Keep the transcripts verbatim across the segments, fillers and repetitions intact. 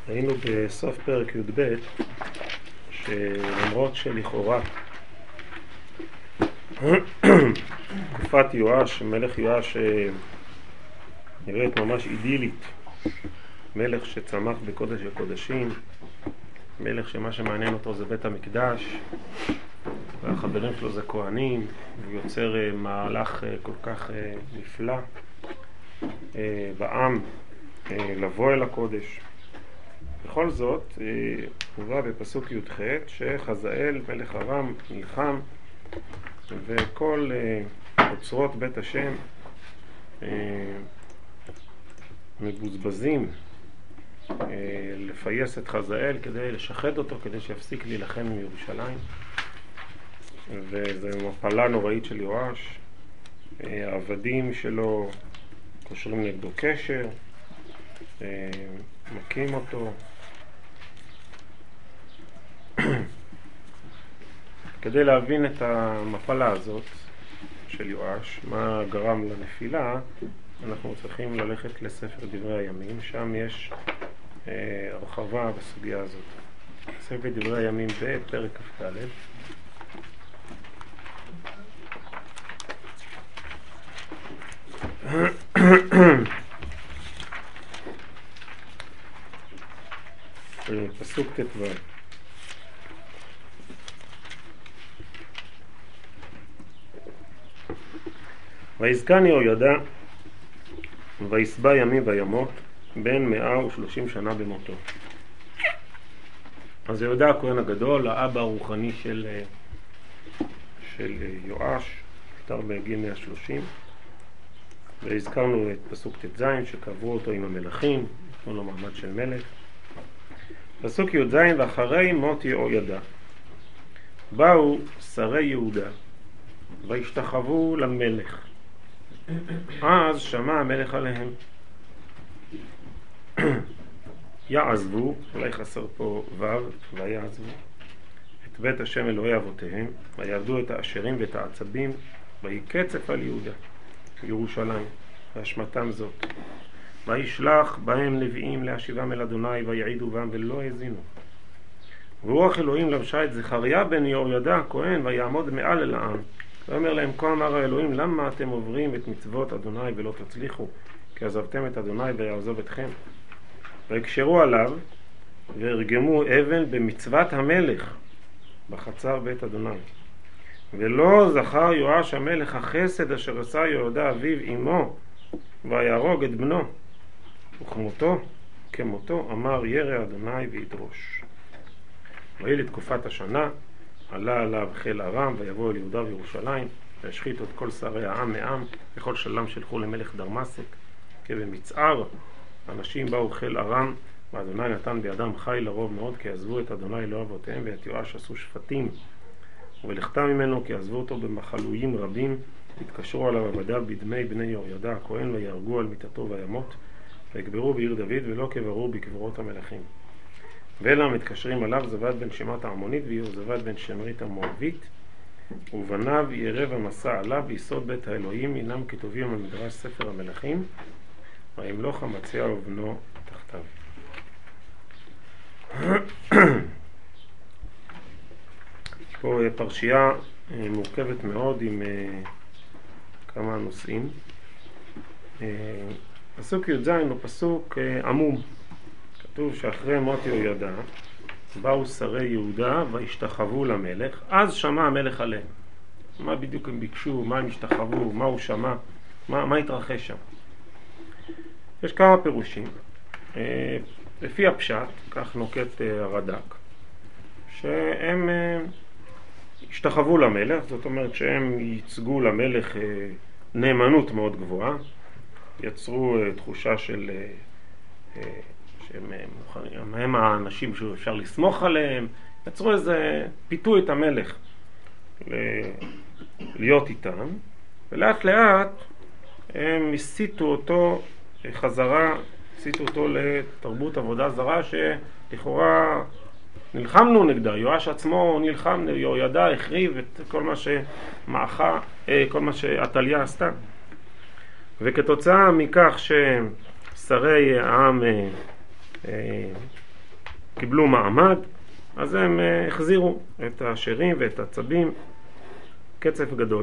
היינו בסוף פרק י"ב, שלמרות שלכאורה תקופת יואש, מלך יואש נראית ממש אידילית, מלך שצמח בקודש הקודשים, מלך שמה שמעניין אותו זה בית המקדש והחברים שלו זה כהנים, והוא יוצר מהלך כל כך נפלא בעם לבוא אל הקודש. בכל זאת הובא בפסוק י"ח שחזאל מלך ארם נלחם וכל אוצרות בית השם מבוזבזים לפייס את חזאל כדי לשחד אותו, כדי שיפסיק להילחם מירושלים, וזו מפלה נוראית של יואש. העבדים שלו קושרים נגדו קשר, מכים אותו. כדי להבין את המפלה הזאת של יואש, מה גרם לנפילה, אנחנו צריכים ללכת לספר דברי הימים, שם יש אה, הרחבה בסוגיה הזאת. ספר דברי הימים בפרק כ"ד. פסוק ט"ו. ויזקן יהוידע ויסבע ימים וימות בן מאה ושלושים שנה במותו. אז יהוידע הכהן הגדול, האבא הרוחני של, של יואש, נפטר בגיל מאה ושלושים, והזכרנו את פסוק ט"ז שקברו אותו עם המלכים, נתנו לו מעמד של מלך. פסוק י"ז, ואחרי מות יהוידע באו שרי יהודה והשתחוו למלך, אז שמע המלך עליהם. יעזבו, אולי חסר פה ו', ויעזבו את בית השם אלוהי אבותיהם, ויעבדו את האשרים ואת העצבים, ויקצף על יהודה ירושלים והשמתם זאת, וישלח בהם נביאים להשיבם אל אדוני, ויעידו בם ולא האזינו. ורוח אלוהים לבשה את זכריה בן יהוידע הכהן, ויעמוד מעל אל העם, ואומר להם, כה אמר האלוהים, למה אתם עוברים את מצוות אדוני ולא תצליחו, כי עזבתם את אדוני ויעזוב אתכם? ויקשרו עליו והרגמו אבן במצוות המלך בחצר בית אדוני. ולא זכר יואש המלך החסד אשר עשה יהוידע אביו עמו, ויהרוג את בנו, וכמותו כמותו אמר ירא אדוני וידרוש. ויהי לתקופת השנה עלה עליו חיל ארם, ויבוא אל יהודה וירושלים, והשחיתו את כל שרי העם מעם, וכל שלם שלחו למלך דרמשק כבמצער. אנשים באו חיל ארם, ואדוני נתן בידם חיל לרוב מאוד, כי עזבו את אדוני אלוהי אבותיהם, ואת יואש עשו שפטים, ולכתה ממנו כי עזבו אותו במחלויים רבים. התקשרו עליו עבדיו בדמי בני יהוידע הכהן, ויהרגו על מיתתו וימות, ויקברו בעיר דוד ולא קברו בקברות המלכים. ואלה מתקשרים עליו זבד בן שמעת העמונית ויהוזבד בן שמרית המואבית, ובניו ירב המסע עליו ויסוד בית האלוהים, אינם כתובים על מדרש ספר המלכים, וימלוך אמציה ובנו תחתיו. פה פרשייה מורכבת מאוד עם כמה נושאים. פסוק י"ז הוא פסוק עמום. כתוב שאחרי מות יהוידע באו שרי יהודה והשתחוו למלך, אז שמע המלך עליהם. מה בדיוק הם ביקשו, מה הם השתחוו, מה הוא שמע, מה, מה התרחש שם. יש כמה פירושים. לפי הפשט, כך נוקט הרד"ק, שהם השתחוו למלך, זאת אומרת שהם ייצגו למלך נאמנות מאוד גבוהה, יצרו תחושה של שהם מוכנים, הם האנשים שאפשר לסמוך עליהם, יצרו איזה, פיתו את המלך להיות איתם, ולאט לאט הם הסיטו אותו חזרה, הסיטו אותו לתרבות עבודה זרה שלכאורה נלחמנו נגדה. יואש עצמו נלחם, יהוידע החריב את כל מה שמאחה, כל מה שעתליה עשתה. וכתוצאה מכך ששרי העם קיבלו מעמד, אז הם החזירו את האשרים ואת הצבים, קצף גדול.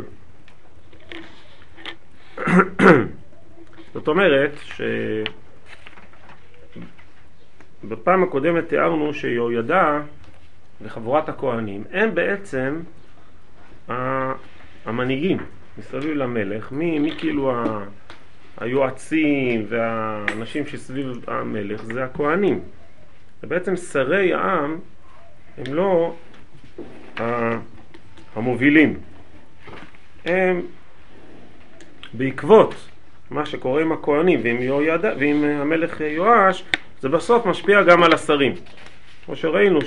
זאת אומרת שבפעם הקודמת תיארנו שיהוידע וחבורת הכהנים הם בעצם המנהיגים מסביב למלך, מי, מי כאילו ה... היועצים והאנשים שסביב המלך זה הכהנים. ובעצם שרי העם הם לא המובילים, הם בעקבות מה שקורה עם הכהנים ועם, יהוידע, ועם המלך יואש, זה בסוף משפיע גם על השרים. כמו שראינו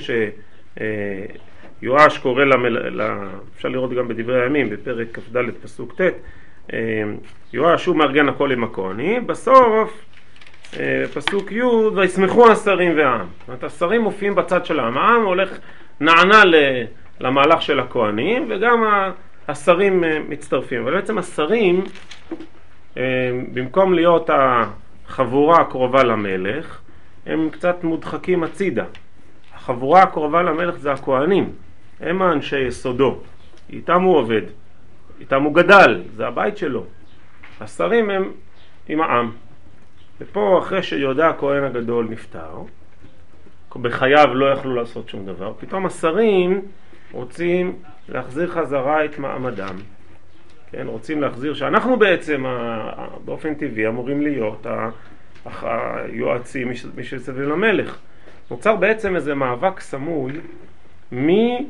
שיואש קורא למל... אפשר לראות גם בדברי הימים בפרק כ"ד פסוק ט', יואש הוא מארגן הכל עם הכהנים, בסוף פסוק י' וישמחו השרים והעם. זאת אומרת, השרים מופיעים בצד של העם, העם הולך נענה למהלך של הכהנים וגם השרים מצטרפים. אבל בעצם השרים, במקום להיות החבורה הקרובה למלך, הם קצת מודחקים הצידה. החבורה הקרובה למלך זה הכהנים, הם האנשי יסודו, איתם הוא עובד, איתם הוא גדל, זה הבית שלו. השרים הם עם העם. ופה אחרי שיהודה הכהן הגדול נפטר, בחייו לא יכלו לעשות שום דבר, פתאום השרים רוצים להחזיר חזרה את מעמדם. כן, רוצים להחזיר שאנחנו בעצם באופן טבעי אמורים להיות היועצים מי שסביב למלך. נוצר בעצם איזה מאבק סמוי מי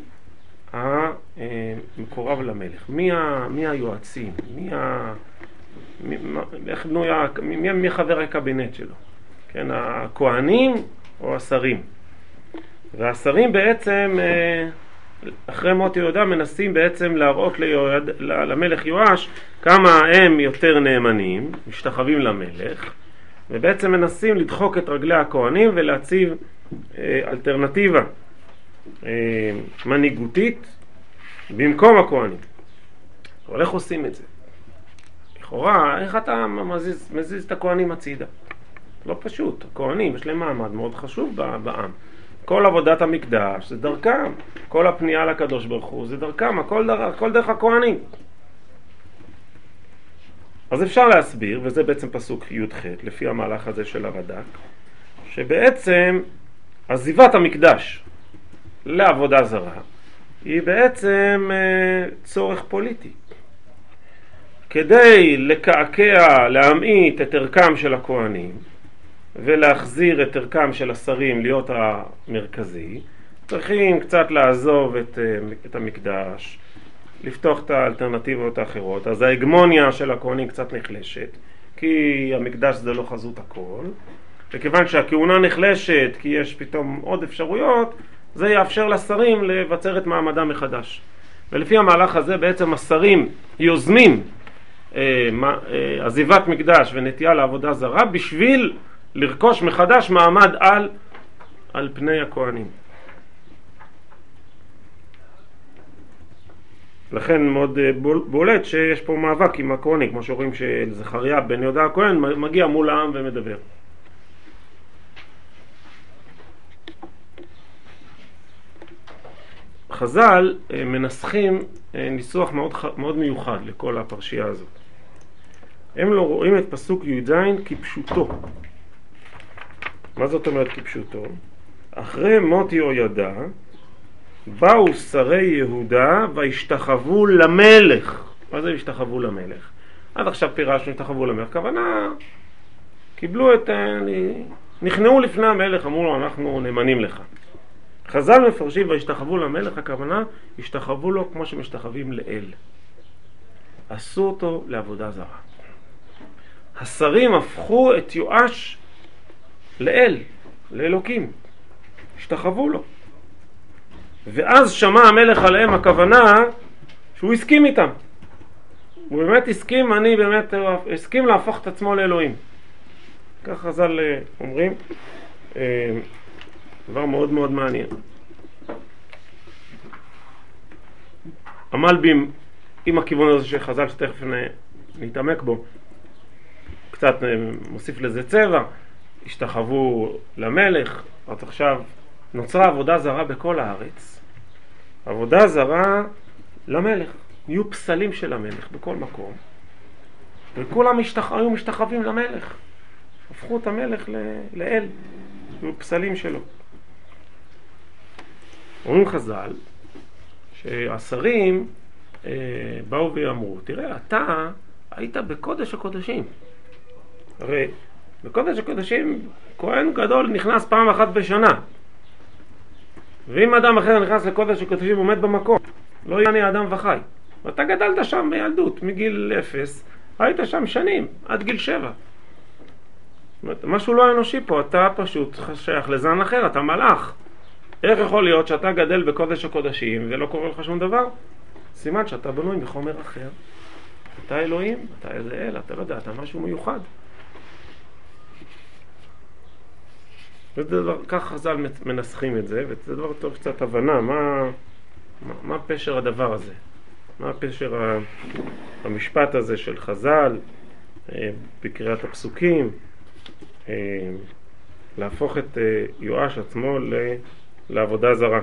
המקורב למלך, מי, ה, מי היועצים, מי, ה, מי, איך בנויה, מי, מי חבר הקבינט שלו, כן, הכהנים או השרים. והשרים בעצם אחרי מות יהודה מנסים בעצם להראות ליהוד, למלך יואש כמה הם יותר נאמנים, משתחווים למלך, ובעצם מנסים לדחוק את רגלי הכהנים ולהציב אה, אלטרנטיבה אה, מנהיגותית במקום הכהנים. אבל איך עושים את זה? לכאורה, איך אתה מזיז, מזיז את הכהנים הצידה? לא פשוט. הכהנים יש להם מעמד מאוד חשוב בעם. כל עבודת המקדש זה דרכם, כל הפנייה לקדוש ברוך הוא זה דרכם, הכל דרך, הכל דרך הכהנים. אז אפשר להסביר, וזה בעצם פסוק י"ח לפי המהלך הזה של הרד"ק, שבעצם עזיבת המקדש לעבודה זרה היא בעצם צורך פוליטי. כדי לקעקע, להמעיט את ערכם של הכהנים ולהחזיר את ערכם של השרים להיות המרכזי, צריכים קצת לעזוב את, את המקדש, לפתוח את האלטרנטיבות האחרות. אז ההגמוניה של הכהנים קצת נחלשת, כי המקדש זה לא חזות הכל, וכיוון שהכהונה נחלשת כי יש פתאום עוד אפשרויות, זה יאפשר לשרים לבצר את מעמדם מחדש. ולפי המהלך הזה בעצם השרים יוזמים אה, אה, עזיבת מקדש ונטייה לעבודה זרה בשביל לרכוש מחדש מעמד על, על פני הכהנים. לכן מאוד בולט שיש פה מאבק עם הכהנים, כמו שרואים שזכריה בן יהודה הכהן מגיע מול העם ומדבר. חז"ל מנסחים ניסוח מאוד, מאוד מיוחד לכל הפרשייה הזאת. הם לא רואים את פסוק י"ז כפשוטו. מה זאת אומרת כפשוטו? אחרי מות יהוידע באו שרי יהודה והשתחוו למלך. מה זה השתחוו למלך? עד עכשיו פירשנו השתחוו למלך, כוונה קיבלו את, נכנעו לפני המלך, אמרו לו אנחנו נאמנים לך. חז"ל מפרשים והשתחוו למלך, הכוונה השתחוו לו כמו שמשתחווים לאל, עשו אותו לעבודה זרה. השרים הפכו את יואש לאל, לאלוקים, השתחוו לו. ואז שמע המלך עליהם, הכוונה שהוא הסכים איתם. הוא באמת הסכים, אני באמת הסכים להפוך את עצמו לאלוהים. כך חז"ל אומרים, דבר מאוד מאוד מעניין. המלבים, עם הכיוון הזה שחז"ל שתכף נתעמק בו, קצת מוסיף לזה צבע, השתחוו למלך, אז עכשיו נוצרה עבודה זרה בכל הארץ. עבודה זרה למלך. יהיו פסלים של המלך בכל מקום. וכולם משתח... היו משתחווים למלך. הפכו את המלך ל... לאל. יהיו פסלים שלו. אומרים חז"ל שהשרים אה, באו ואמרו, תראה, אתה היית בקודש הקודשים. הרי בקודש הקודשים כהן גדול נכנס פעם אחת בשנה. ואם אדם אחר נכנס לקודש הקודשים הוא מת במקום. לא יעני אדם וחי. ואתה גדלת שם בילדות, מגיל אפס, היית שם שנים, עד גיל שבע. זאת אומרת, משהו לא אנושי פה, אתה פשוט שייך לזן אחר, אתה מלאך. איך יכול להיות שאתה גדל בקודש הקודשים ולא קורה לך שום דבר? סימן שאתה בנוי מחומר אחר. אתה אלוהים, אתה איזה אל, אתה לא יודע, אתה משהו מיוחד. ודבר, כך חז"ל מנסחים את זה, וזה דבר טוב קצת הבנה, מה, מה, מה פשר הדבר הזה? מה פשר המשפט הזה של חז"ל בקריאת הפסוקים, להפוך את יואש עצמו לעבודה זרה.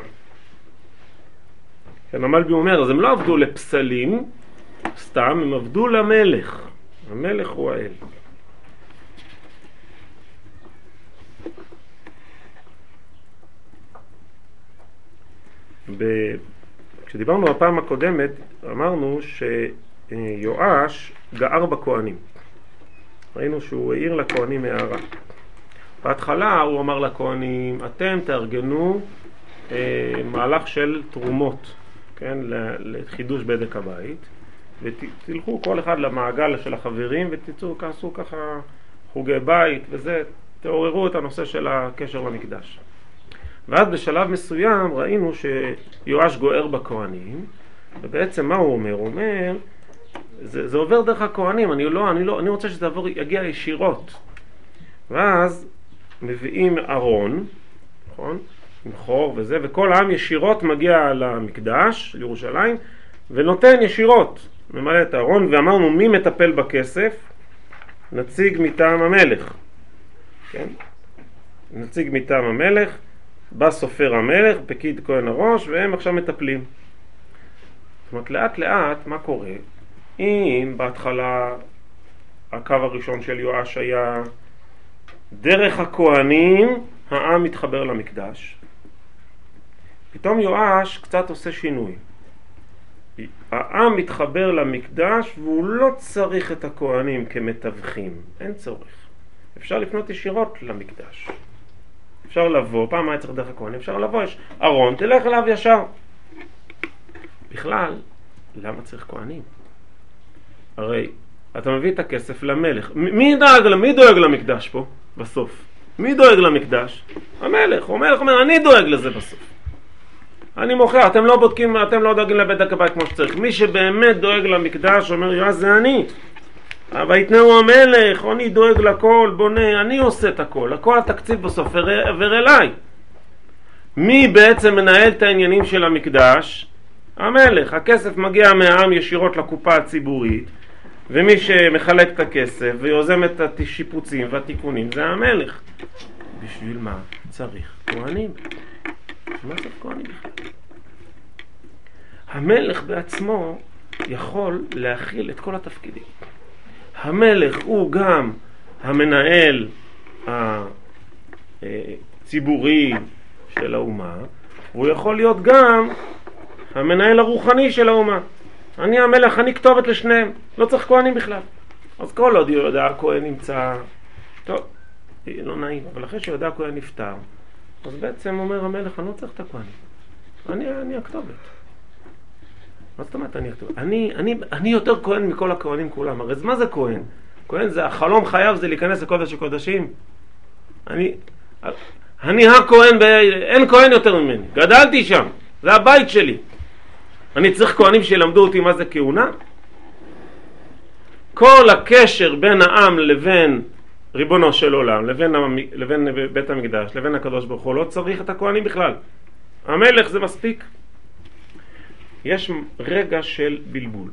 כן, המלבי אומר, אז הם לא עבדו לפסלים, סתם, הם עבדו למלך. המלך הוא האל. ב... כשדיברנו בפעם הקודמת, אמרנו שיואש גער בכהנים. ראינו שהוא העיר לכהנים הערה. בהתחלה הוא אמר לכהנים, אתם תארגנו אה, מהלך של תרומות, כן, לחידוש בדק הבית, ותלכו כל אחד למעגל של החברים ותצאו, תעשו ככה חוגי בית וזה, תעוררו את הנושא של הקשר למקדש. ואז בשלב מסוים ראינו שיואש גוער בכהנים, ובעצם מה הוא אומר? הוא אומר, זה, זה עובר דרך הכהנים, אני לא, אני לא, אני רוצה שזה עבור, יגיע ישירות. ואז מביאים ארון, נכון? עם חור וזה, וכל העם ישירות מגיע למקדש, לירושלים, ונותן ישירות, ממלא את הארון, ואמרנו מי מטפל בכסף? נציג מטעם המלך, כן? נציג מטעם המלך, בא סופר המלך, פקיד כהן הראש, והם עכשיו מטפלים. זאת אומרת, לאט לאט, מה קורה? אם בהתחלה הקו הראשון של יואש היה דרך הכהנים, העם מתחבר למקדש. פתאום יואש קצת עושה שינוי. העם מתחבר למקדש והוא לא צריך את הכהנים כמתווכים. אין צורך. אפשר לפנות ישירות למקדש. אפשר לבוא, פעם היה צריך דרך הכהנים, אפשר לבוא, יש ארון, תלך אליו ישר. בכלל, למה צריך כהנים? הרי אתה מביא את הכסף למלך. מי דואג, מי דואג למקדש פה בסוף? מי דואג למקדש? המלך. המלך אומר, אני דואג לזה בסוף. אני מוכר, אתם לא בודקים, אתם לא דואגים לבדק הבית כמו שצריך. מי שבאמת דואג למקדש אומר, יואש זה אני. ויתנאו המלך, אני דואג לכל, בונה, אני עושה את הכל. הכל התקציב בסוף עבר אליי. מי בעצם מנהל את העניינים של המקדש? המלך. הכסף מגיע מהעם ישירות לקופה הציבורית, ומי שמחלק את הכסף ויוזם את השיפוצים והתיקונים זה המלך. בשביל מה צריך כהנים? מה צריך כהנים בכלל? המלך בעצמו יכול להכיל את כל התפקידים. המלך הוא גם המנהל הציבורי של האומה, הוא יכול להיות גם המנהל הרוחני של האומה. אני המלך, אני כתובת לשניהם, לא צריך כהנים בכלל. אז כל עוד יודע הכהן נמצא, טוב, לא נעים, אבל אחרי שיודע הכהן נפטר, אז בעצם אומר המלך, אני לא צריך את הכהנים, אני, אני הכתובת. מה זאת אומרת אני הכתובת? אני, אני, אני יותר כהן מכל הכהנים כולם. הרי מה זה כהן? כהן זה, החלום חייו זה להיכנס לקודש הקודשים. אני, אני הכהן, ב... אין כהן יותר ממני, גדלתי שם, זה הבית שלי. אני צריך כהנים שילמדו אותי מה זה כהונה? כל הקשר בין העם לבין ריבונו של עולם, לבין, לבין בית המקדש, לבין הקדוש ברוך הוא, לא צריך את הכהנים בכלל. המלך זה מספיק. יש רגע של בלבול.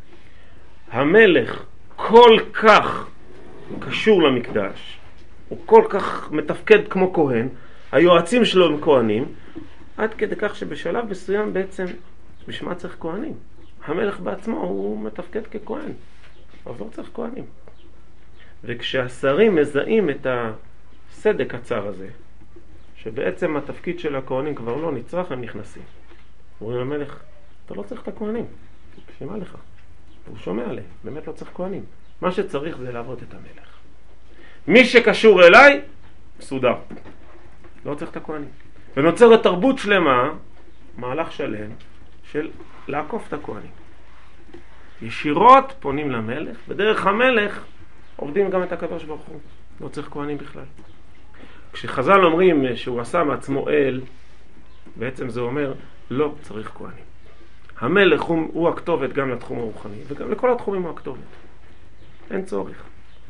המלך כל כך קשור למקדש, הוא כל כך מתפקד כמו כהן, היועצים שלו הם כהנים, עד כדי כך שבשלב מסוים בעצם בשמה צריך כהנים. המלך בעצמו הוא מתפקד ככהן, אבל לא צריך כהנים. וכשהשרים מזהים את הסדק הצר הזה, שבעצם התפקיד של הכהנים כבר לא נצרך, הם נכנסים. אומרים למלך, אתה לא צריך את הכהנים, שמה לך? הוא שומע עליהם, באמת לא צריך כהנים. מה שצריך זה לעבוד את המלך. מי שקשור אליי, מסודר. לא צריך את הכהנים. ונוצרת תרבות שלמה, מהלך שלם, של לעקוף את הכהנים. ישירות פונים למלך, ודרך המלך עובדים גם את הקדוש ברוך הוא. לא צריך כהנים בכלל. כשחז"ל אומרים שהוא עשה מעצמו אל, בעצם זה אומר, לא צריך כהנים. המלך הוא, הוא הכתובת גם לתחום הרוחני, וגם לכל התחומים הוא הכתובת. אין צורך.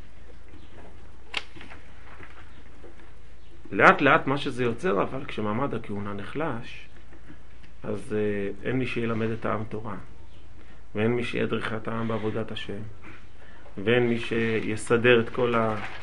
לאט לאט מה שזה יוצר, אבל כשמעמד הכהונה נחלש, אז אה, אין מי שילמד את העם תורה, ואין מי שידריך את העם בעבודת השם, ואין מי שיסדר את כל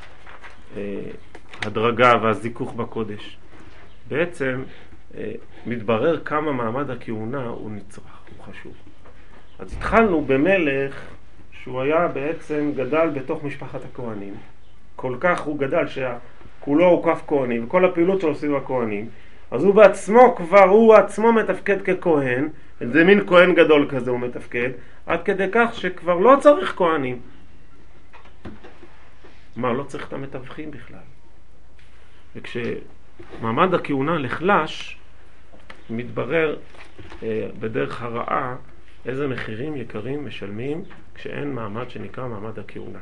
ההדרגה והזיכוך בקודש. בעצם אה, מתברר כמה מעמד הכהונה הוא נצרך, הוא חשוב. אז התחלנו במלך שהוא היה בעצם גדל בתוך משפחת הכהנים. כל כך הוא גדל שכולו הוקף כהנים, וכל הפעילות שלו סביב הכהנים. אז הוא בעצמו כבר, הוא עצמו מתפקד ככהן, זה מין כהן גדול כזה הוא מתפקד, עד כדי כך שכבר לא צריך כהנים. מה, לא צריך את המתווכים בכלל. וכשמעמד הכהונה נחלש, מתברר אה, בדרך הרעה איזה מחירים יקרים משלמים כשאין מעמד שנקרא מעמד הכהונה.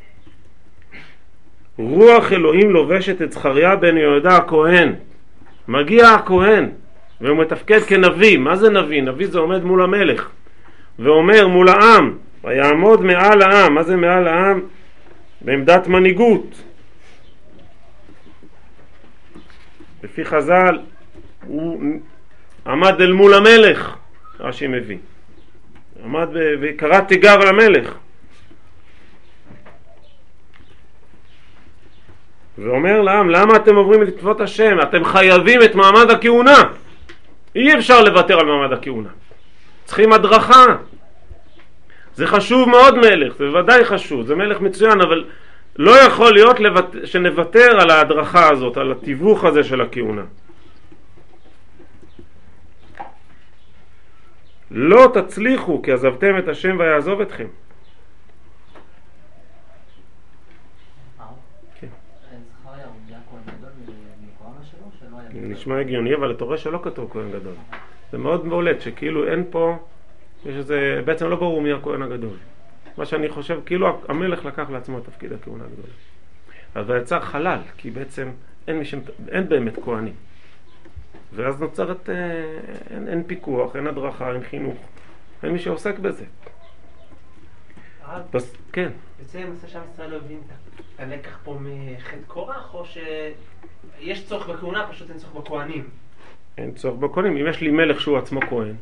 רוח אלוהים לובשת את זכריה בן יהודה הכהן. מגיע הכהן והוא מתפקד כנביא. מה זה נביא? נביא זה עומד מול המלך ואומר מול העם, ויעמוד מעל העם. מה זה מעל העם? בעמדת מנהיגות. לפי חז"ל הוא עמד אל מול המלך, רש"י מביא. עמד וקרא תיגר על המלך. ואומר לעם, למה אתם עוברים לתקוות השם? אתם חייבים את מעמד הכהונה. אי אפשר לוותר על מעמד הכהונה. צריכים הדרכה. זה חשוב מאוד מלך, זה ודאי חשוב, זה מלך מצוין, אבל לא יכול להיות לבט... שנוותר על ההדרכה הזאת, על התיווך הזה של הכהונה. לא תצליחו כי עזבתם את השם ויעזוב אתכם. נשמע הגיוני, אבל אתה רואה שלא כתוב כהן גדול. זה מאוד בולט שכאילו אין פה, יש איזה, בעצם לא ברור מי הכהן הגדול. מה שאני חושב, כאילו המלך לקח לעצמו את תפקיד הכהונה הגדולה. אז ויצר חלל, כי בעצם אין, מי ש... אין באמת כהנים. ואז נוצרת, אין, אין פיקוח, אין הדרכה, אין חינוך. אין מי שעוסק בזה. בס... כן. יוצא למעשה שם ישראל לא הבין את הלקח פה מחטא קורח, או שיש צורך בכהונה, פשוט אין צורך בכהנים? אין צורך בכהנים. אם יש לי מלך שהוא עצמו כהן,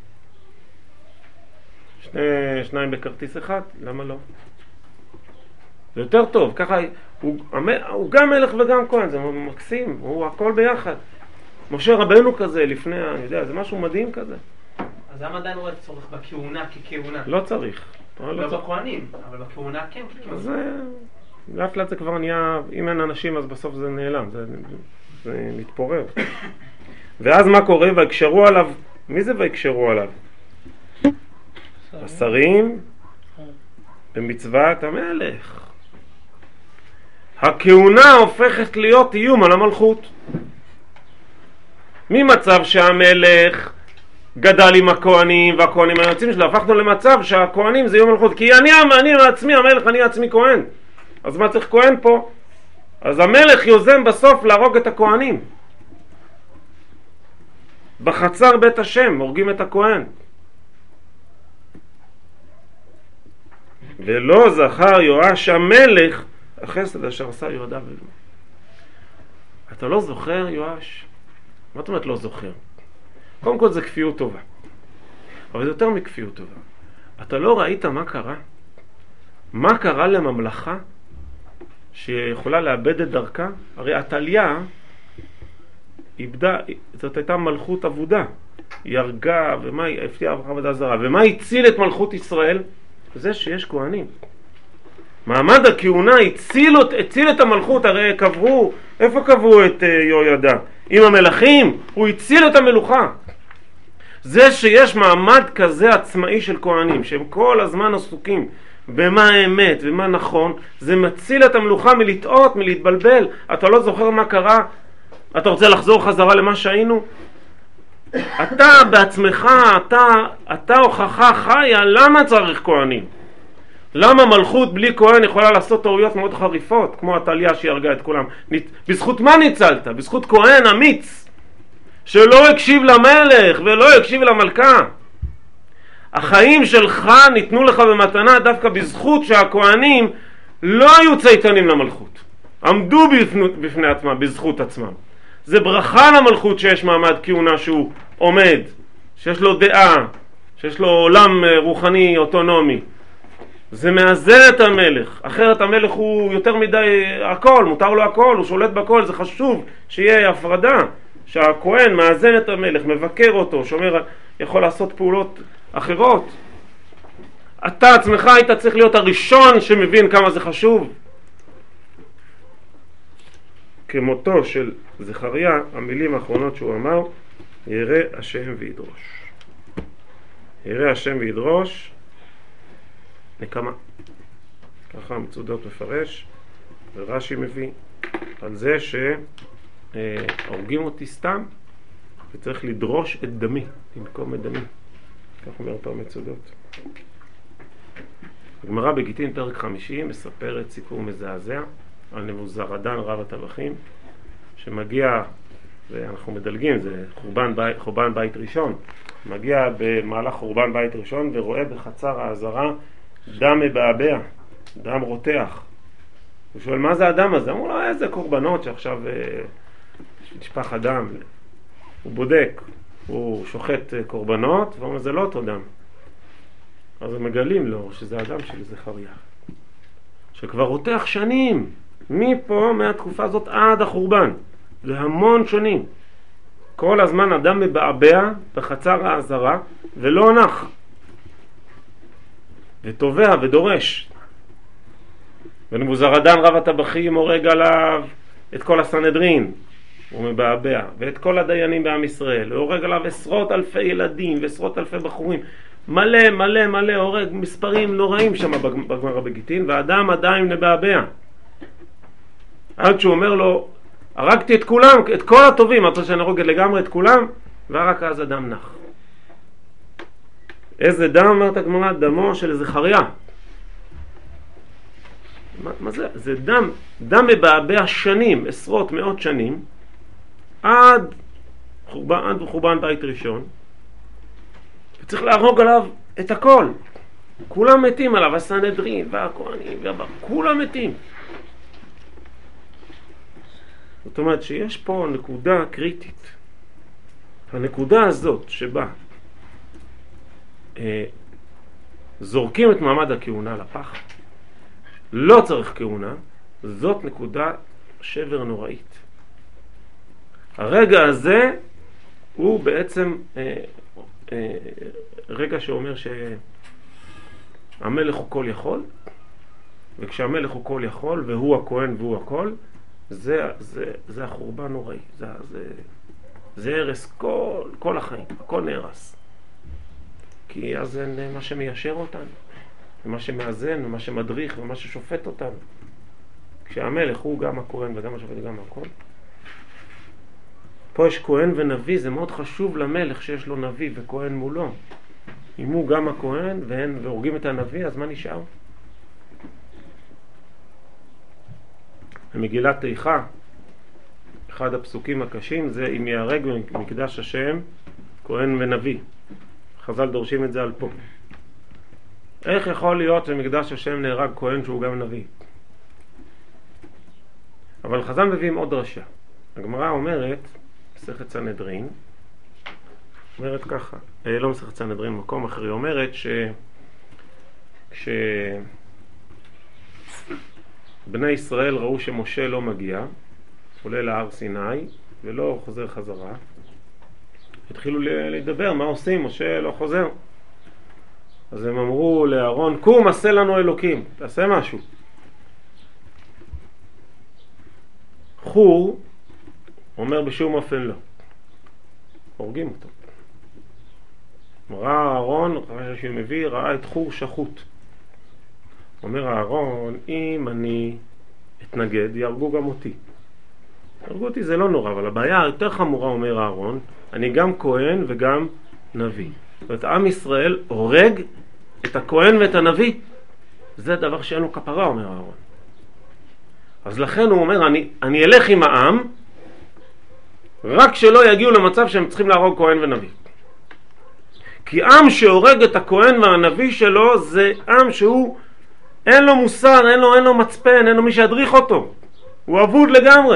שני, שניים בכרטיס אחד, למה לא? זה יותר טוב, ככה הוא, הוא גם מלך וגם כהן, זה מקסים, הוא הכל ביחד. משה רבנו כזה לפני, אני יודע, זה משהו מדהים כזה. אז למה עדיין רואה צורך בכהונה ככהונה? לא צריך. לא בכהנים, אבל בכהונה כן ככהונה. אז לאט לאט זה כבר נהיה, אם אין אנשים אז בסוף זה נעלם, זה, זה מתפורר. ואז מה קורה? ויקשרו עליו, מי זה ויקשרו עליו? השרים במצוות המלך. הכהונה הופכת להיות איום על המלכות. ממצב שהמלך גדל עם הכהנים והכהנים היוצאים שלו, הפכנו למצב שהכהנים זה איום על המלכות. כי אני, אני עצמי המלך, אני עצמי כהן. אז מה צריך כהן פה? אז המלך יוזם בסוף להרוג את הכהנים. בחצר בית השם הורגים את הכהן. ולא זכר יואש המלך החסד אשר עשה יהודה ולו. אתה לא זוכר יואש? מה זאת אומרת לא זוכר? קודם כל זה כפיות טובה, אבל זה יותר מכפיות טובה. אתה לא ראית מה קרה? מה קרה לממלכה שיכולה לאבד את דרכה? הרי עתליה איבדה, זאת הייתה מלכות עבודה. היא הרגה, ומה היא הפתיעה עבודה זרה. ומה הציל את מלכות ישראל? זה שיש כהנים. מעמד הכהונה הציל, הציל את המלכות, הרי קברו, איפה קברו את יהוידע? עם המלכים, הוא הציל את המלוכה. זה שיש מעמד כזה עצמאי של כהנים, שהם כל הזמן עסוקים במה האמת ומה נכון, זה מציל את המלוכה מלטעות, מלהתבלבל. אתה לא זוכר מה קרה? אתה רוצה לחזור חזרה למה שהיינו? אתה בעצמך, אתה, אתה הוכחה חיה, למה צריך כהנים? למה מלכות בלי כהן יכולה לעשות טעויות מאוד חריפות, כמו התליה שהרגה את כולם? בזכות מה ניצלת? בזכות כהן אמיץ, שלא הקשיב למלך ולא הקשיב למלכה. החיים שלך ניתנו לך במתנה דווקא בזכות שהכהנים לא היו צייתנים למלכות. עמדו בפני, בפני עצמם, בזכות עצמם. זה ברכה למלכות שיש מעמד כהונה שהוא עומד, שיש לו דעה, שיש לו עולם רוחני אוטונומי. זה מאזן את המלך, אחרת המלך הוא יותר מדי הכל, מותר לו הכל, הוא שולט בכל, זה חשוב שיהיה הפרדה, שהכהן מאזן את המלך, מבקר אותו, שומר, יכול לעשות פעולות אחרות. אתה עצמך היית צריך להיות הראשון שמבין כמה זה חשוב. כמותו של זכריה, המילים האחרונות שהוא אמר, ירא השם וידרוש. ירא השם וידרוש, נקמה. ככה המצודות מפרש, ורש"י מביא על זה שהורגים אותי סתם, וצריך לדרוש את דמי, לנקום את דמי. כך אומר פה המצודות. הגמרא בגיטין פרק חמישים מספרת סיפור מזעזע על נבוזראדן רב הטבחים, שמגיע, ואנחנו מדלגים, זה חורבן בית, חורבן בית ראשון, מגיע במהלך חורבן בית ראשון ורואה בחצר העזרה דם מבעבע, דם רותח. הוא שואל, מה זה הדם הזה? אמרו לו, איזה קורבנות שעכשיו אה, נשפך הדם. הוא בודק, הוא שוחט קורבנות, ואומר, זה לא אותו דם. אז הם מגלים לו שזה הדם של זכריה, שכבר רותח שנים, מפה, מהתקופה הזאת עד החורבן. זה המון שנים. כל הזמן אדם מבעבע בחצר העזרה, ולא נח. ותובע ודורש. ונבוזראדן רב הטבחים הורג עליו את כל הסנהדרין, הוא מבעבע, ואת כל הדיינים בעם ישראל, הוא הורג עליו עשרות אלפי ילדים ועשרות אלפי בחורים, מלא מלא מלא, הורג מספרים נוראים שם בגמרא בגיטין, והאדם עדיין מבעבע. עד שהוא אומר לו, הרגתי את כולם, את כל הטובים, אתה שאני הורג לגמרי את כולם, ורק אז אדם נח. איזה דם, אומרת הגמרא? דמו של זכריה. מה, מה זה? זה דם, דם מבעבע שנים, עשרות, מאות שנים, עד חורבן, עד חורבן בית ראשון, וצריך להרוג עליו את הכל. כולם מתים עליו, הסנהדרין והכהנים, והבא, כולם מתים. זאת אומרת שיש פה נקודה קריטית. הנקודה הזאת שבה אה, זורקים את מעמד הכהונה לפח, לא צריך כהונה, זאת נקודה שבר נוראית. הרגע הזה הוא בעצם אה, אה, רגע שאומר שהמלך הוא כל יכול, וכשהמלך הוא כל יכול והוא הכהן והוא הכל, זה, זה, זה החורבן נוראי, זה, זה, זה הרס כל, כל החיים, הכל נהרס. כי אז זה מה שמיישר אותנו, ומה שמאזן, ומה שמדריך, ומה ששופט אותנו. כשהמלך הוא גם הכהן וגם השופט וגם הכל. פה יש כהן ונביא, זה מאוד חשוב למלך שיש לו נביא וכהן מולו. אם הוא גם הכהן והן והורגים את הנביא, אז מה נשאר? במגילת איכה, אחד הפסוקים הקשים זה אם יהרג במקדש השם כהן ונביא. חז"ל דורשים את זה על פה. איך יכול להיות שמקדש השם נהרג כהן שהוא גם נביא? אבל חז"ל מביאים עוד דרשה. הגמרא אומרת, מסכת סנהדרין, אומרת ככה, אה, לא מסכת סנהדרין, מקום אחרי, אומרת ש... כש... בני ישראל ראו שמשה לא מגיע, עולה להר סיני, ולא חוזר חזרה. התחילו לדבר מה עושים, משה לא חוזר. אז הם אמרו לאהרון, קום עשה לנו אלוקים, תעשה משהו. חור אומר בשום אופן לא, הורגים אותו. ראה אהרון, אחרי שהוא מביא, ראה את חור שחוט. אומר אהרון, אם אני אתנגד, יהרגו גם אותי. יהרגו אותי זה לא נורא, אבל הבעיה היותר חמורה, אומר אהרון, אני גם כהן וגם נביא. זאת אומרת, עם ישראל הורג את הכהן ואת הנביא. זה דבר שאין לו כפרה, אומר אהרון. אז לכן הוא אומר, אני, אני אלך עם העם, רק שלא יגיעו למצב שהם צריכים להרוג כהן ונביא. כי עם שהורג את הכהן והנביא שלו, זה עם שהוא, אין לו מוסר, אין לו, אין לו מצפן, אין לו מי שידריך אותו. הוא אבוד לגמרי.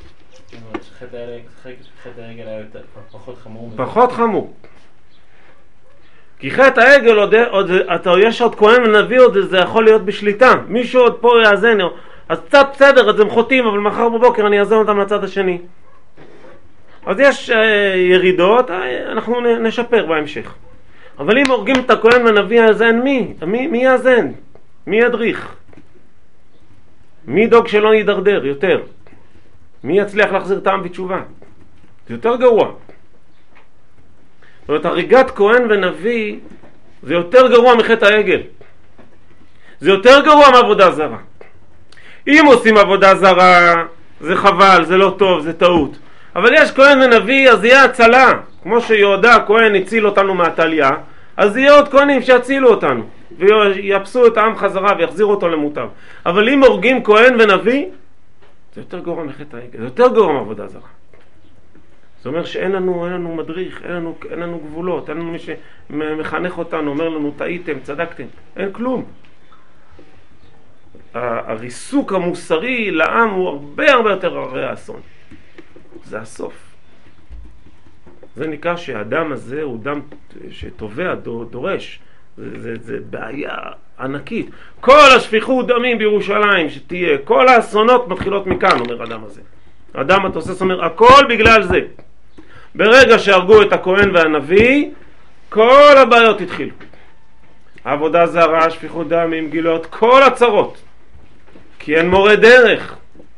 חטא העגל היה פחות חמור. פחות חמור. כי חטא העגל עוד, עוד, אתה, יש עוד כהן ונביא עוד, זה יכול להיות בשליטה. מישהו עוד פה יאזן, אז קצת בסדר, אז הם חוטאים, אבל מחר בבוקר אני אאזן אותם לצד השני. אז יש uh, ירידות, uh, אנחנו נשפר בהמשך. אבל אם הורגים את הכהן ונביא יאזן, מי? מי, מי יאזן? מי ידריך? מי דוג שלא יידרדר יותר? מי יצליח להחזיר טעם בתשובה? זה יותר גרוע. זאת אומרת, הריגת כהן ונביא זה יותר גרוע מחטא העגל. זה יותר גרוע מעבודה זרה. אם עושים עבודה זרה, זה חבל, זה לא טוב, זה טעות. אבל יש כהן ונביא, אז יהיה הצלה. כמו שיהודה הכהן הציל אותנו מהטליה, אז יהיה עוד כהנים שיצילו אותנו. ויפסו את העם חזרה ויחזירו אותו למוטב. אבל אם הורגים כהן ונביא, זה יותר גרוע מחטא העגל, זה יותר גרוע מעבודה זרה. זה אומר שאין לנו, אין לנו מדריך, אין לנו, אין לנו גבולות, אין לנו מי שמחנך אותנו, אומר לנו, טעיתם, צדקתם, אין כלום. הריסוק המוסרי לעם הוא הרבה הרבה יותר הרי האסון. זה הסוף. זה נקרא שהאדם הזה הוא דם שתובע, דורש. זה, זה, זה בעיה ענקית. כל השפיכות דמים בירושלים שתהיה, כל האסונות מתחילות מכאן, אומר האדם הזה. האדם התוסס אומר, הכל בגלל זה. ברגע שהרגו את הכהן והנביא, כל הבעיות התחילו. העבודה זרה, שפיכות דמים, גילויות, כל הצרות. כי אין מורה דרך.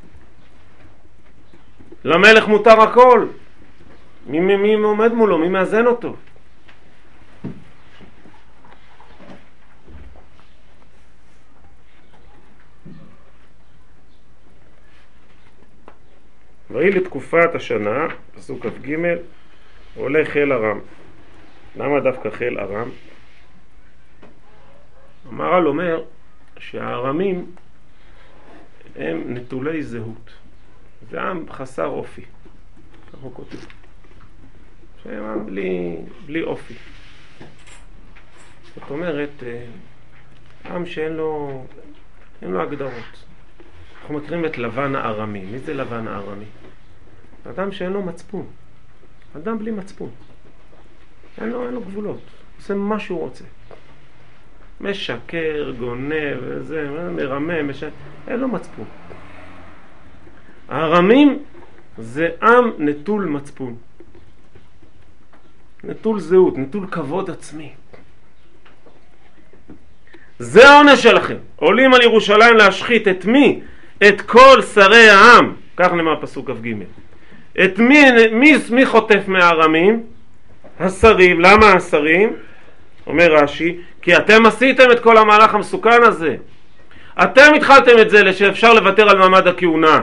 למלך מותר הכל. מי, מי, מי עומד מולו? מי מאזן אותו? ויהי לתקופת השנה, פסוק כ"ג, עולה חיל ארם. למה דווקא חיל ארם? המהר"ל אומר שהארמים הם נטולי זהות. זה עם חסר אופי. כך הוא כותב. שהם עם בלי, בלי אופי. זאת אומרת, עם שאין לו, אין לו הגדרות. אנחנו מכירים את לבן הארמי. מי זה לבן הארמי? אדם שאין לו מצפון. אדם בלי מצפון. אין לו, אין לו גבולות. עושה מה שהוא רוצה. משקר, גונב, וזה, מרמם, משקר. אין לו מצפון. הארמים זה עם נטול מצפון. נטול זהות, נטול כבוד עצמי. זה העונש שלכם. עולים על ירושלים להשחית את מי? את כל שרי העם. כך נאמר פסוק כ"ג. את מי, מי, מי חוטף מהארמים? השרים. למה השרים? אומר רש"י, כי אתם עשיתם את כל המהלך המסוכן הזה. אתם התחלתם את זה שאפשר לוותר על מעמד הכהונה.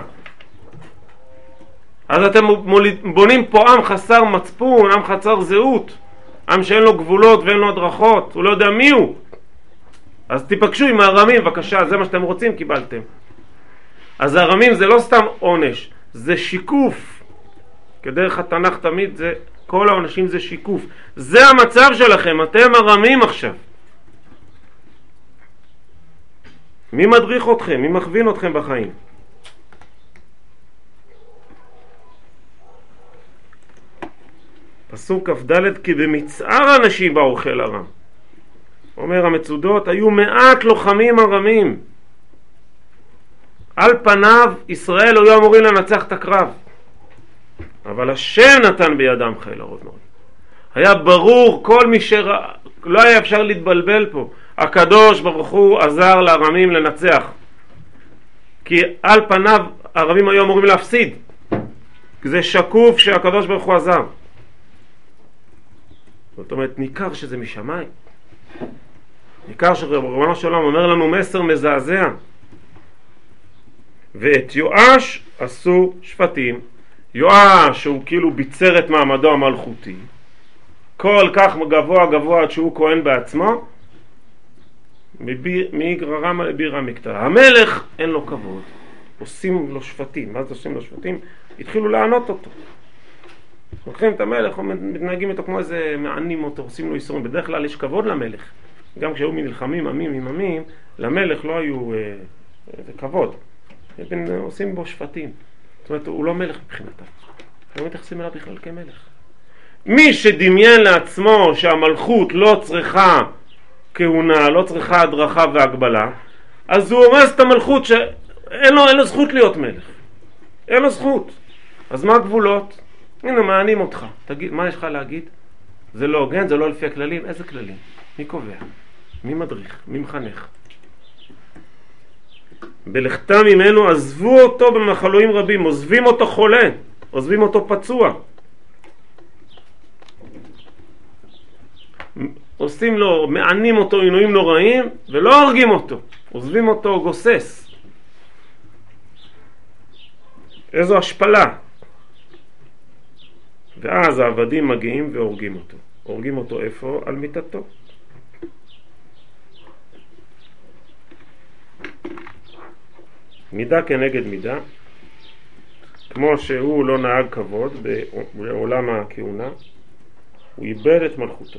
אז אתם בונים פה עם חסר מצפון, עם חסר זהות, עם שאין לו גבולות ואין לו הדרכות, הוא לא יודע מי הוא. אז תיפגשו עם הארמים, בבקשה, זה מה שאתם רוצים, קיבלתם. אז הארמים זה לא סתם עונש, זה שיקוף. כדרך התנ"ך תמיד זה, כל העונשים זה שיקוף. זה המצב שלכם, אתם ארמים עכשיו. מי מדריך אתכם? מי מכווין אתכם בחיים? פסוק כ"ד, כי במצער אנשים באו חיל ארם. אומר המצודות, היו מעט לוחמים ארמים. על פניו ישראל היו אמורים לנצח את הקרב. אבל השם נתן בידם חיל הרוב מאוד. היה ברור, כל מי שראה, לא היה אפשר להתבלבל פה. הקדוש ברוך הוא עזר לארמים לנצח. כי על פניו הערבים היו אמורים להפסיד. זה שקוף שהקדוש ברוך הוא עזר. זאת אומרת, ניכר שזה משמיים. ניכר שריבונו של עולם אומר לנו מסר מזעזע. ואת יואש עשו שפטים. יואש הוא כאילו ביצר את מעמדו המלכותי. כל כך גבוה גבוה עד שהוא כהן בעצמו. מגררם לבירם מקטע. המלך אין לו כבוד. עושים לו שפטים. מה זה עושים לו שפטים? התחילו לענות אותו. לוקחים את המלך, מתנהגים אותו כמו איזה, מענים אותו, עושים לו איסורים. בדרך כלל יש כבוד למלך. גם כשהיו מנלחמים עמים עם עמים, למלך לא היו אה, זה כבוד. עושים בו שפטים. זאת אומרת, הוא לא מלך מבחינתם. לא מתייחסים אליו בכלל כמלך. מי שדמיין לעצמו שהמלכות לא צריכה כהונה, לא צריכה הדרכה והגבלה, אז הוא אומר את המלכות שאין לו, אין לו זכות להיות מלך. אין לו זכות. אז מה הגבולות? הנה, מענים אותך. תגיד, מה יש לך להגיד? זה לא הוגן, זה לא לפי הכללים. איזה כללים? מי קובע? מי מדריך? מי מחנך? בלכתה ממנו עזבו אותו במחלואים רבים, עוזבים אותו חולה, עוזבים אותו פצוע. עושים לו, מענים אותו עינויים נוראים ולא הורגים אותו, עוזבים אותו גוסס. איזו השפלה. ואז העבדים מגיעים והורגים אותו. הורגים אותו איפה? על מיטתו. מידה כנגד מידה, כמו שהוא לא נהג כבוד בעולם הכהונה, הוא איבד את מלכותו.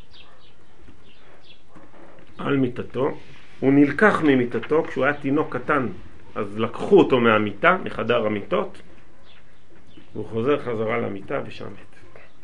על מיטתו, הוא נלקח ממיטתו כשהוא היה תינוק קטן, אז לקחו אותו מהמיטה, מחדר המיטות, והוא חוזר חזרה למיטה ושם מת.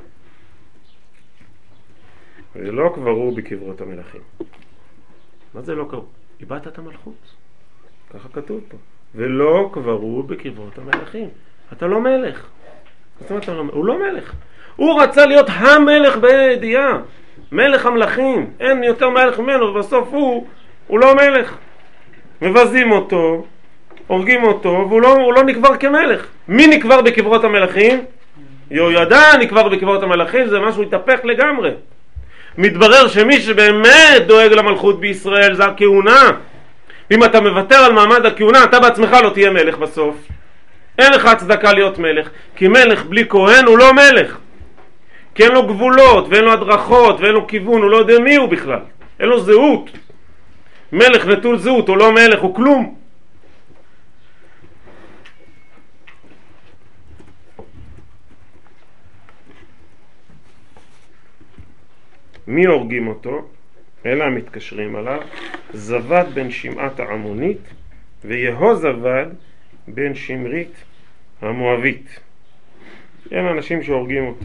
ולא קברו בקברות המלכים. מה זה לא קברו? איבדת את המלכות. ככה כתוב פה. ולא קברו בקברות המלכים. אתה לא מלך. זאת אומרת, אתה לא, הוא לא מלך. הוא רצה להיות המלך בידיעה. מלך המלכים. אין יותר מלך ממנו, ובסוף הוא, הוא לא מלך. מבזים אותו, הורגים אותו, והוא לא, הוא לא נקבר כמלך. מי נקבר בקברות המלכים? יהוידע נקבר בקברות המלכים, זה משהו התהפך לגמרי. מתברר שמי שבאמת דואג למלכות בישראל זה הכהונה. אם אתה מוותר על מעמד הכהונה, אתה בעצמך לא תהיה מלך בסוף. אין לך הצדקה להיות מלך, כי מלך בלי כהן הוא לא מלך. כי אין לו גבולות, ואין לו הדרכות, ואין לו כיוון, הוא לא יודע מי הוא בכלל. אין לו זהות. מלך נטול זהות, הוא לא מלך, הוא כלום. מי הורגים אותו? אלה המתקשרים עליו, זבד בן שמעת העמונית ויהוזבד בן שמרית המואבית. אין אנשים שהורגים אותו.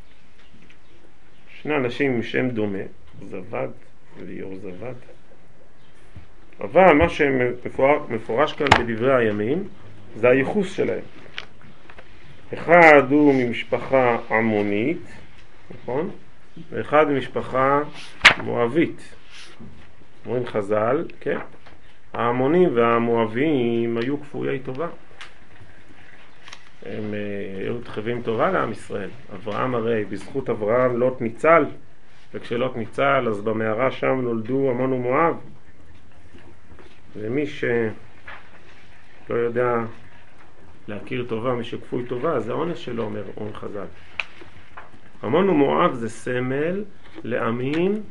שני אנשים עם שם דומה, זבד ויהוזבד. אבל מה שמפורש כאן בדברי הימים זה הייחוס שלהם. אחד הוא ממשפחה עמונית, נכון? ואחד ממשפחה מואבית. אומרים חז"ל, כן? העמונים והמואבים היו כפויי טובה. הם היו תחבים טובה לעם ישראל. אברהם הרי, בזכות אברהם לוט ניצל, וכשלוט ניצל אז במערה שם נולדו עמון ומואב. ומי שלא יודע להכיר טובה, מי שכפוי טובה, זה העונש שלו, אומר, אומר חז"ל. עמון ומואב זה סמל לעמים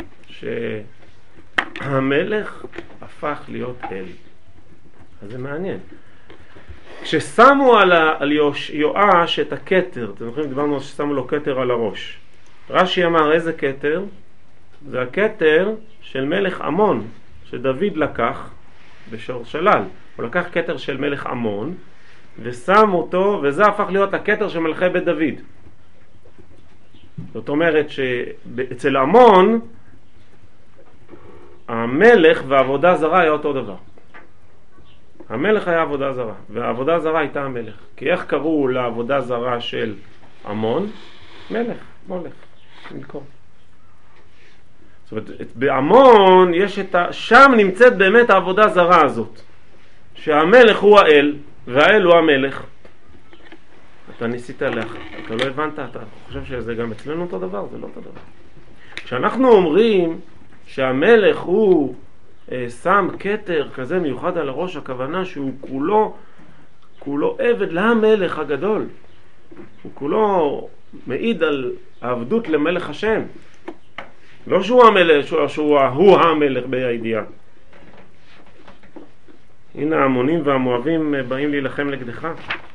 שהמלך הפך להיות אל. אז זה מעניין. כששמו על, ה, על יוש, יואש את הכתר, אתם זוכרים, דיברנו ששמו לו כתר על הראש. רש"י אמר איזה כתר? זה הכתר של מלך עמון, שדוד לקח בשור שלל. הוא לקח כתר של מלך עמון ושם אותו, וזה הפך להיות הכתר של מלכי בית דוד. זאת אומרת שאצל עמון המלך והעבודה זרה היה אותו דבר. המלך היה עבודה זרה, והעבודה זרה הייתה המלך. כי איך קראו לעבודה זרה של עמון? מלך, מולך, במקום. זאת אומרת, בעמון יש את ה... שם נמצאת באמת העבודה זרה הזאת. שהמלך הוא האל, והאל הוא המלך. אתה ניסית לך, אתה לא הבנת, אתה חושב שזה גם אצלנו אותו דבר? זה לא אותו דבר. כשאנחנו אומרים שהמלך הוא אה, שם כתר כזה מיוחד על הראש, הכוונה שהוא כולו, כולו עבד להמלך הגדול. הוא כולו מעיד על העבדות למלך השם. לא שהוא המלך, שהוא, שהוא הוא המלך בידיעה. הנה ההמונים והמואבים באים להילחם נגדך.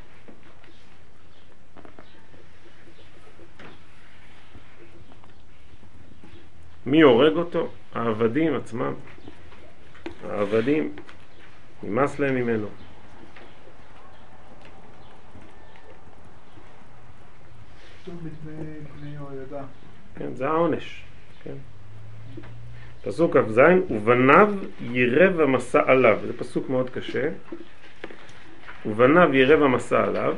מי הורג אותו? העבדים עצמם. העבדים, נמאס להם ממנו. כתוב לפני בני יהוידע. כן, זה העונש. כן. פסוק כ"ז, ובניו ירב המסע עליו. זה פסוק מאוד קשה. ובניו ירב המסע עליו.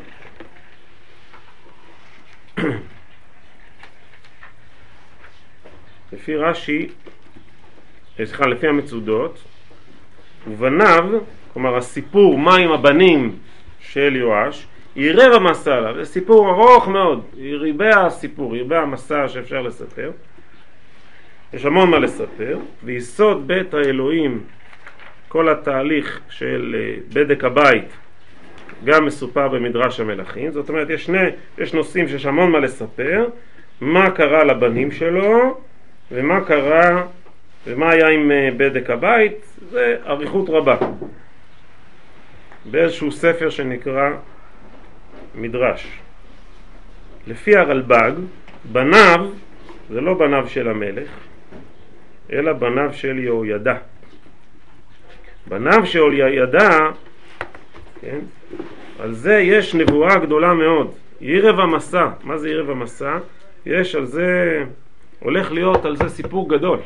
לפי רש"י, סליחה, לפי המצודות, ובניו, כלומר הסיפור מה עם הבנים של יואש, ירב המסע עליו. זה סיפור ארוך מאוד, ירבה הסיפור, ירבה המסע שאפשר לספר. יש המון מה לספר, ויסוד בית האלוהים, כל התהליך של בדק הבית, גם מסופר במדרש המלכים. זאת אומרת, יש, שני, יש נושאים שיש המון מה לספר, מה קרה לבנים שלו, ומה קרה, ומה היה עם בדק הבית, זה אריכות רבה. באיזשהו ספר שנקרא מדרש. לפי הרלב"ג, בניו, זה לא בניו של המלך, אלא בניו של יהוידע. בניו של יהוידע, כן, על זה יש נבואה גדולה מאוד. ירב המסע. מה זה ירב המסע? יש על זה, הולך להיות על זה סיפור גדול.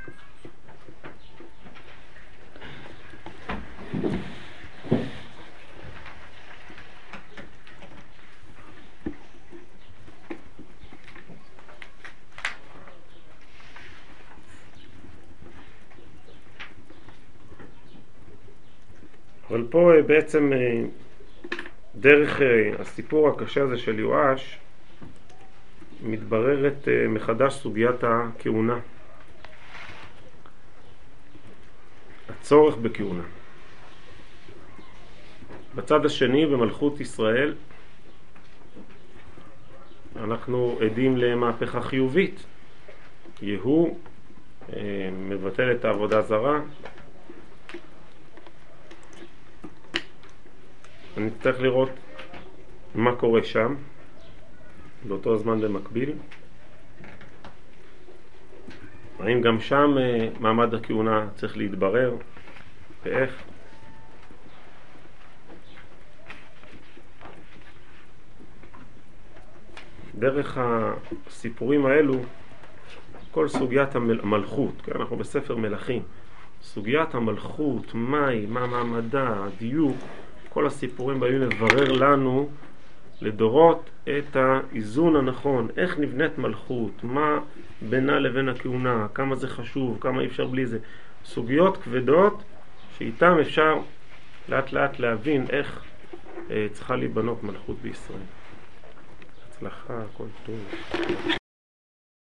אבל פה בעצם דרך הסיפור הקשה הזה של יואש מתבררת מחדש סוגיית הכהונה, הצורך בכהונה. בצד השני, במלכות ישראל, אנחנו עדים למהפכה חיובית. יהוא מבטל את העבודה זרה. אני צריך לראות מה קורה שם באותו הזמן במקביל. האם גם שם מעמד הכהונה צריך להתברר ואיך? דרך הסיפורים האלו כל סוגיית המלכות, כי אנחנו בספר מלכים, סוגיית המלכות, מהי, מה מעמדה, הדיוק, כל הסיפורים באים לברר לנו לדורות את האיזון הנכון, איך נבנית מלכות, מה בינה לבין הכהונה, כמה זה חשוב, כמה אי אפשר בלי זה. סוגיות כבדות שאיתם אפשר לאט לאט להבין איך אה, צריכה להיבנות מלכות בישראל. הצלחה, הכל טוב.